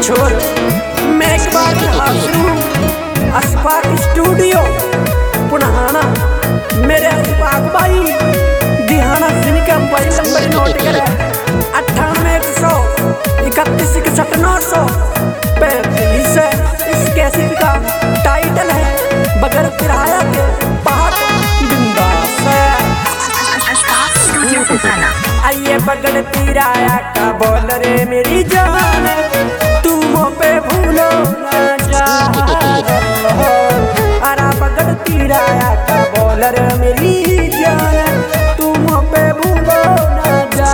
छोर मैं एक बार हाजिर अशफाक स्टूडियो पुनहाना। मेरे अशफाक भाई दिहाना जिनका मोबाइल नंबर नोट करे 98 131 61 935। इस कैसेट का टाइटल है बगैर किराया के पहाड़ बिंदास है। आइए बगड़ किराया का बोल रे मेरी जान, तुम पे भूलो ना जा। अरा बगड़ किराया का बोल रे मेरी जान, तुम पे भूलो ना जा।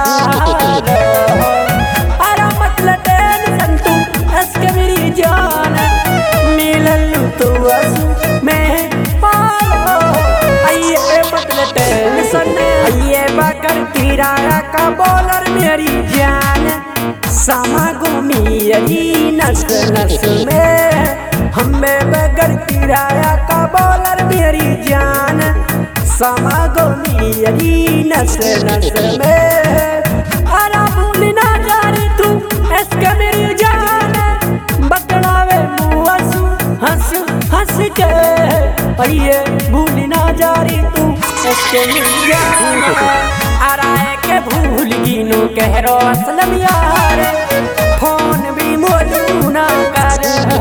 अरा मतलब टेंशन तू इसके मेरी जान, मिलन तू मैं पालो। आइए मतलब टेंशन, आइए बगड़ किराया का बोलर मेरी जान, समा घूमी नस नस में। हमें बगड़ किराया का बोलर मेरी जान, समा घूमी नस नस में। अरा भूल ना जा रही तू इसके मेरी जान, बदलावे मुँह हंस हंस के। आइए भूल ना जा रही तू इसके मेरी जान, आराए के भूल गिनो कहरो असलम यार, फोन भी मोलू ना कर।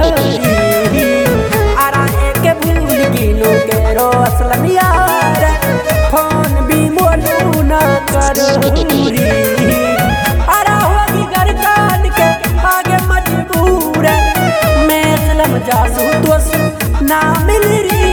आराए के भूल गिनो कहरो असलम यार, फोन भी मोलू ना कर। आरा होगी घर कान के आगे मजबूर, मैं असलम जासू तो ना मिल रही।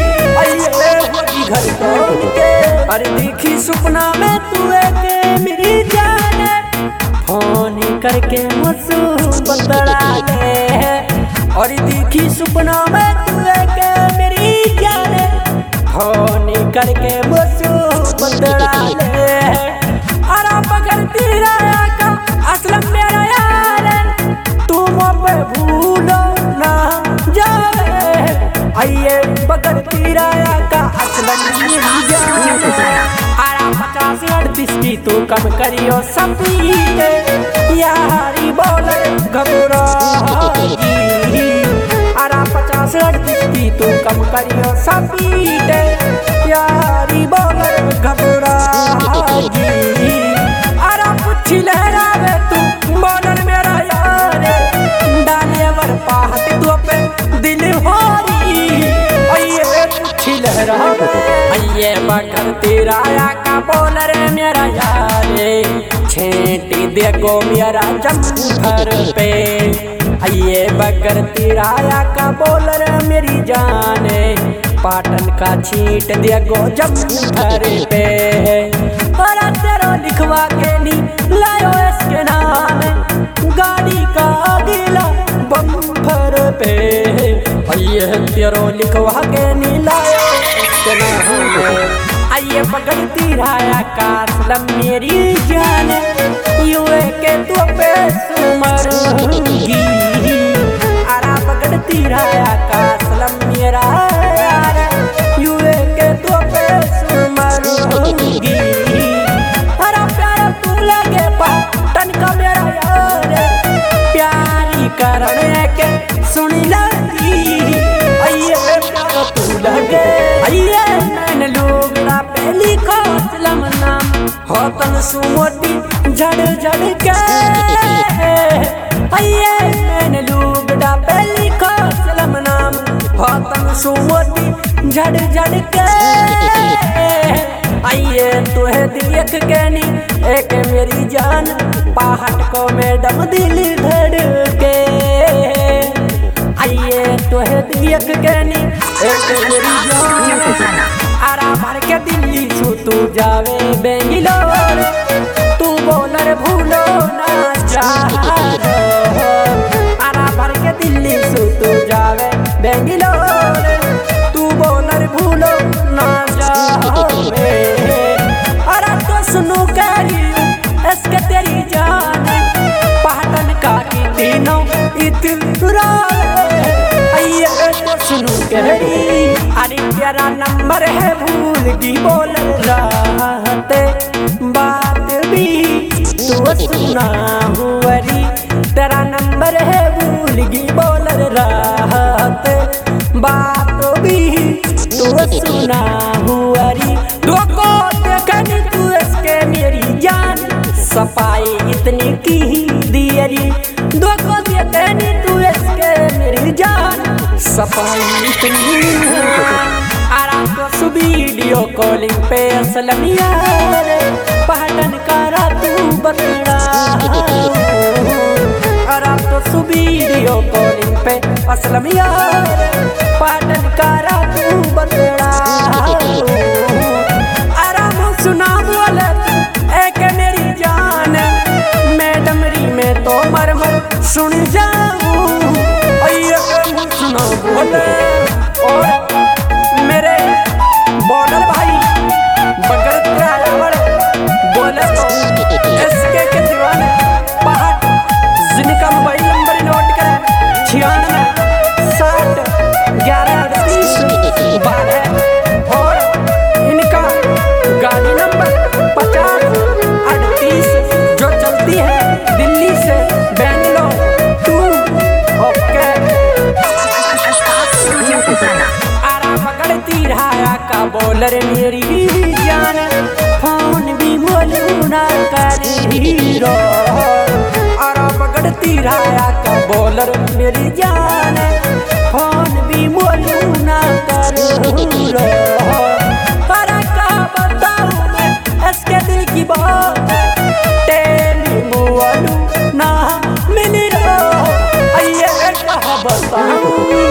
घर के अरे देखी सपना में तू के मेरी जान, फोन करके मुझसे बतला ले। और देखी सपना में तू के मेरी जान, फोन करके मुझसे बतला ले। अरे बगड़ किराया का असलम मेरा यार, तुम पे भूलो ना जाए। आइए बगड़ किराया का असलम आरा 50 की तू कम करियो सपीट यारी बोलर घबरागी। आरा 50 की तू कम करियो सपीट यारी बोलर घबरागी। आरा पुछी लहरावे तू बोलर मेरा यार, डाले वर पाहट तू पे दिल होरी। आइए बगड़ किराया का बोलर मेरा यार, छेंटी देखो मेरा जम्फर पे। आइए बगड़ किराया का बोलर मेरी जान, पाटन का छींट देखो जम्फर पे। और तेरो लिखवा के नी लायो इसके नाम, गाड़ी का अगला बम्फर पे। आइए तेरो लिखवा के नी लायो। आइए बगड़ किराया का असलम मेरी जान, युए के तू पे सुमरूंगी। आरा बगड़ किराया का असलम मेरा यार, युए के तू पे सुमरूंगी। अरा प्यारा तू लगे पाटन का मेरा यार, प्यारी करने के सुनी लगी। आइए प्यारा तू लगे, आइए मैंने लोग पहली को असलम नाम होतन सुमोटी झड़ झड़ के। आइए मैंने लोग पहली को असलम नाम होतन सुमोटी झड़ झड़ के। आइए तुहे देख के नी एक मेरी जान, पहाड़ को मैडम दिल धड़के। आइए तुहे देख के नी एक मेरी जान, आरा भर के दिल्ली छू तू जावे बेंगलोर, तू बोलर भूलो ना जा। आरा भर के दिल्ली छू तू जावे बेंगलोर, तू बोलर भूलो ना जा। अरे तो सुनो करी इसके तेरी जान, पहाड़न का की तीनों इतरा। आइए तो सुनो करी, अरे तेरा नंबर है भूल की बोल रहते बात भी तू सुना हुआ, तेरा नंबर है सुना हुआरी दोको देखनी तू इसके मेरी जान सफाई इतनी की दियरी दोको देखनी तू इसके मेरी जान सफाई इतनी आराम तो वीडियो कॉलिंग पे असलम यार पहटन करा तू बतड़ा आराम तो वीडियो कॉलिंग पे असलम यार पहटन करा तू बतड़ा आराम सुना बोले एक मेरी जान मैडमरी में तो मरमर सुन जाऊं सुना बोले और मेरे बॉर्डर भाई बगल ड्राइवर बोले तो इसके के दीवाने पहाड़ जिनका मोबाइल नंबर नोट करें 96 11 38 12 और इनका गाड़ी नंबर 50 38 जो चलती है दिल्ली से बेंगलोर टू ओके आरा पकड़ती रहा का बोलर मेरी जान फोन भी बोलू ना करी रो आरा पकड़ती रहा का बोलर मेरी जान फोन भी बोलू ना करू रो आरा का बताऊं मैं इसके दिल की बात तेरी बोलू ना मिल रो आइए कहा बताऊं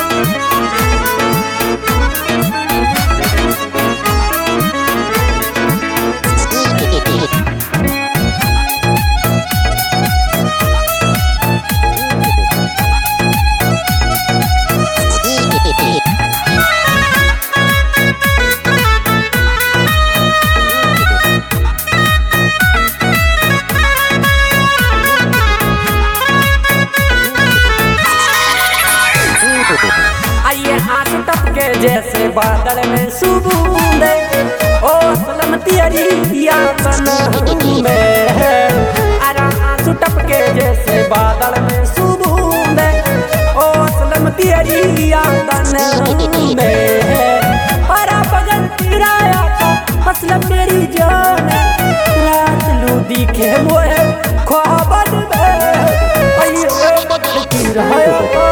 जैसे बादल में सुबूंदे ओ सलम तेरी यादन में अरा आंसू टपके जैसे बादल में सुबूंदे ओ सलम तेरी यादन में अरा बगल तिराया का मतलब मेरी जान रात लू दिखे मोहे ख्वाबन में अये बगल तिराया का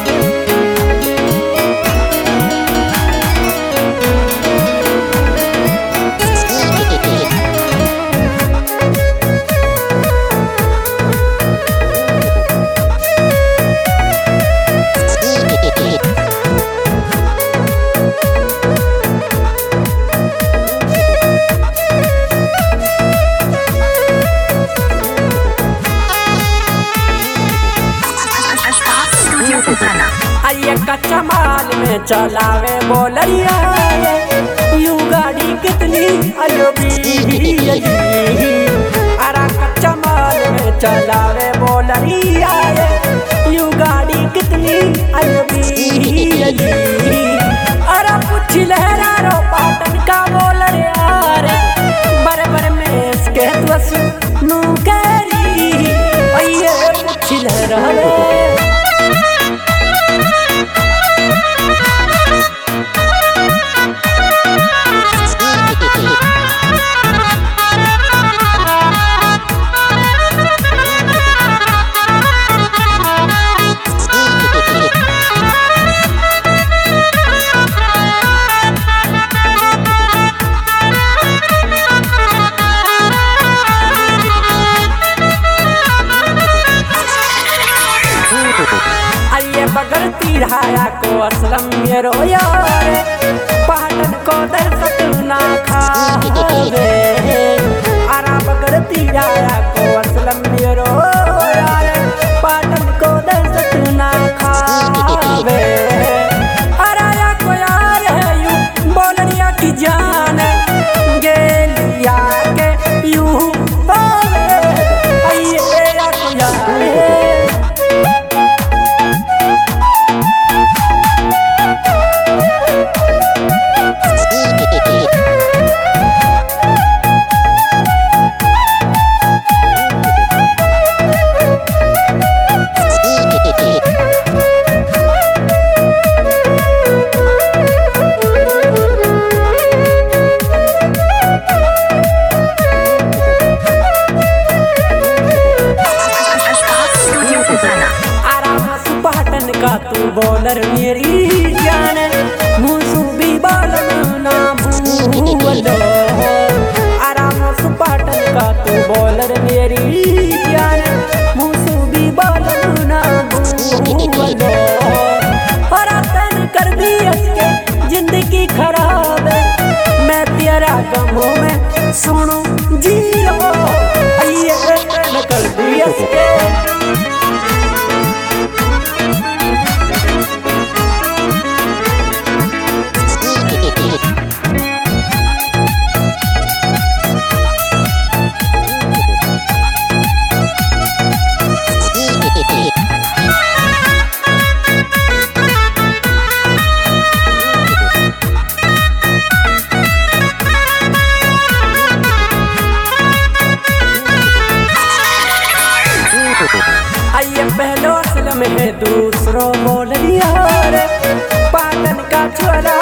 आइए कच्चा माल में चलावे बोलरिया यू गाड़ी कितनी अयोबी अरा कच्चा माल में चलावे बोलरिया यू गाड़ी कितनी अयोबी अरा कुछ लहरा रो पाटन का बोलर यार बरबर में इसके त्वस नू करी आइए कुछ लहरा रो बगड़ती रहा को असलम मेरो यार पहाड़न को दर्शक ना खावे आरा बगड़ती रहा को असलम मेरो यार पहाड़न को दर्शक ना खावे अरा को यार है यू बोलरिया की जान गेलिया के यू आइए या को यार तेरी जान मुँह भी बोलू ना बोलो और तन कर दी इसके जिंदगी खराब है मैं तेरा गमों में सुनू जीरो ये तन कर दी इसके आइए पहलो असल में दूसरों बोल लिया रे पाटन का छोरा